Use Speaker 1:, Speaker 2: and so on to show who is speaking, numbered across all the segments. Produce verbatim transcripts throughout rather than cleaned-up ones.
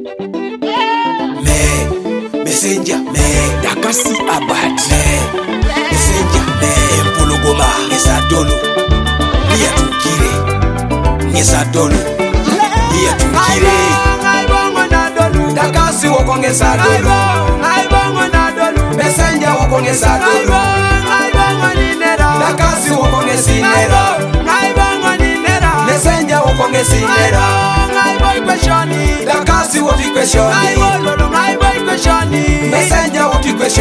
Speaker 1: Me, messenger, me, Dakasi Abad, me, messenger, me, Empologoma, Ngesadolo, Nia Tukire, Ngesadolo, Nia Tukire, Dakasi wako Ngesadolo, messenger wako Ngesadolo, Dakasi wako Ngesinero, messenger wako Ngesinero. Dakasi what you question? Messenger what you question?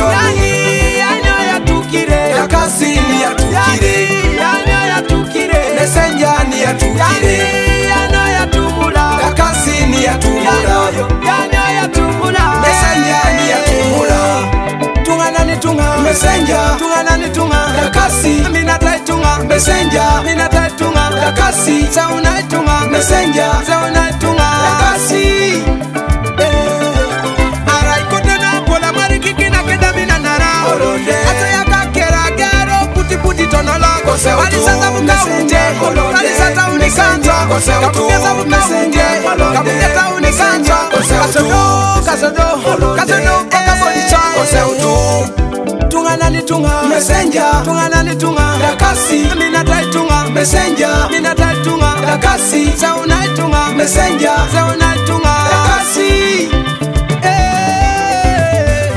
Speaker 1: Dakasi ni ya tukire. Messenger ni ya tukire. Dakasi ni ya tumura. Messenger ni ya tumura. Tunga nani tunga? Messenger. Tunga nani tunga? Dakasi. Mina tai tunga. Messenger. Mina tai tunga. Dakasi. Sauna tunga. Messenger. Sauna tunga. Dakasi. Arai kotena bola mari kikina keda mina nara. Ata ya kakera gero puti puti tonola. Wali sasa buka unje. Wali sasa unikanja. Kabunya sa buka unje. Kabunya sa unikanja. Kasodo, kasodo, kasodo paka bonicha. Tunga nani tunga? Messenger. Tunga nani tunga? Dakasi. Mina tai tunga. Messenger. Mina tai tunga. Dakasi. Sauna tunga. Messenger. Sauna tunga. Dakasi. Eh.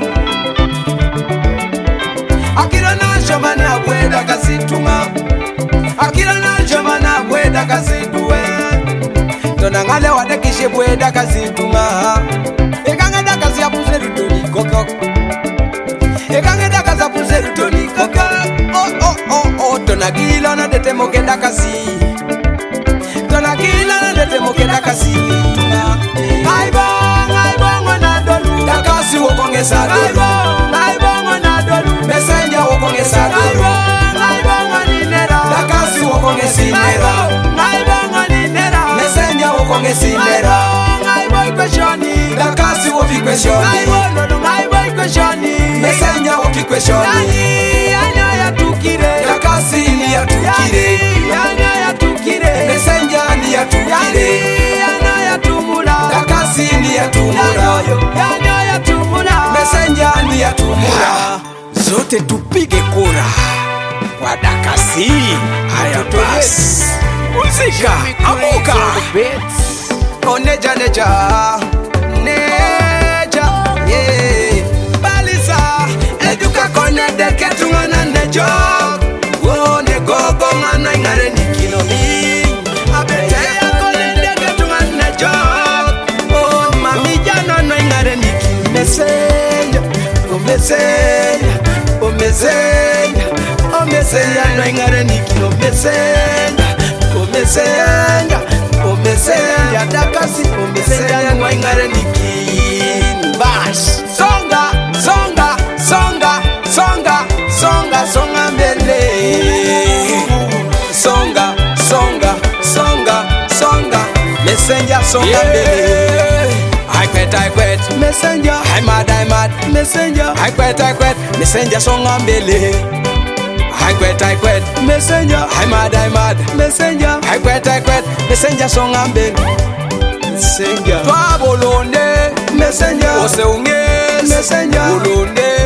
Speaker 1: Akira na shomani abwe Dakasi tunga. Akira na shomani abwe Dakasi duwe. Dona ngale wadekishe bwe Dakasi tunga. Ekanga Dakasi apuze rutoni kokok. Ekange Dakasi apuze rutoni kokok. Oh oh oh oh. Dona gila na dete moke Dakasi. Dona gila na dete moke Dakasi tunga. Aibong aibong na dolu. Dakasi woko Ngesadolo. Aibong na dolu. Messenger woko Ngesadolo. Aibong ninera. Dakasi woko Ngesinero. Aibong ninera. Messenger woko Ngesinero. Aibong kweshoni. Dakasi wofi kweshoni. Aibong aibong kweshoni. Messenger wofi kweshoni. Anya ya tukire. Dakasi ni ya tukire. Anya ya tukire. Messenger ni ya tukire. Anya ya tumura. Dakasi ni ya tumura. Anya ya tumura. Messenger ni ya tumura. Zote tupige kura kwa Dakasi. Haya bas, muzika amuka. Oneja neja neja yeah. Balisa eduka kone deke tungana nejo. Oh ne gogo ngana ingare nikino mi. Abete ya kone deke tungana nejo. Oh mami jana no ingare nikino. Messenger, oh messenger, oh messenger, oh messenger no ingare nikino. Messenger, oh messenger, oh messenger Dakasi, oh messenger no ingare nikino. Bash, songa, songa, songa, songa, songa, songa mbele. Songa, songa, songa, songa, messenger songa mbele. I quit, I quit, messenger. I mad, I mad, messenger. I quit, I quit, messenger songa mbele. I quit, I quit, messenger. I mad, I mad, messenger. I quit, I quit, messenger songa mbele. Messenger. Twa bolonde, messenger. Ose unge, messenger. Bolonde.